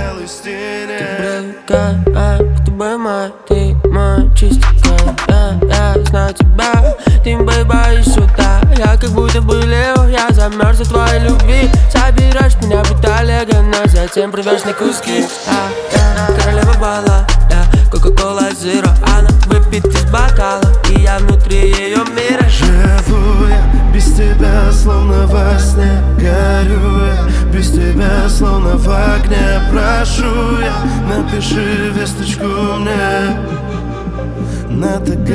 белой стене. Ты привыкай к тобой, мой, ты мой чистенький. Я знаю тебя, ты бэйба из сюда. Я как будто бы лев, я замерз от твоей любви. Собираешь меня в Италии, но затем рвешь на куски. Королева бала, кока-кола зеро. Она выпит из бокала, и я внутри ее мира. Живу я без тебя, словно во сне. Горю я без тебя, словно в огне. Прошу я, напиши весточку мне на ТГ.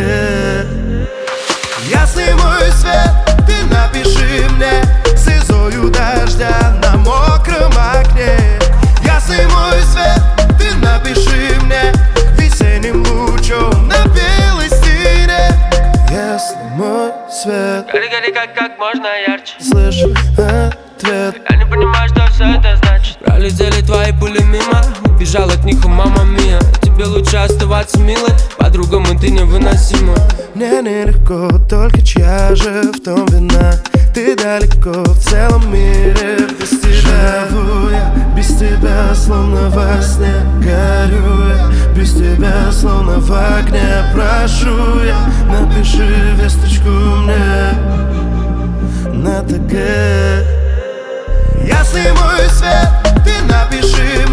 Ясный мой свет, ты напиши мне слезою дождя на мокром окне. Ясный мой свет, ты напиши мне весенним лучом на белой стене. Ясный мой свет, Гори, гори, как можно ярче. слышу ответ. Я не понимаю, что все это значит. Пролетели твои пули мимо, убежал от них, мама мия. Тебе лучше оставаться милой, по-другому ты невыносима. Мне нелегко, только чья же в том вина? Ты далеко в целом мире без тебя. Живу я без тебя, словно во сне. Горю я без тебя, словно в огне. Прошу я, напиши весточку мне на ТГ. Ясный мой свет, ты напиши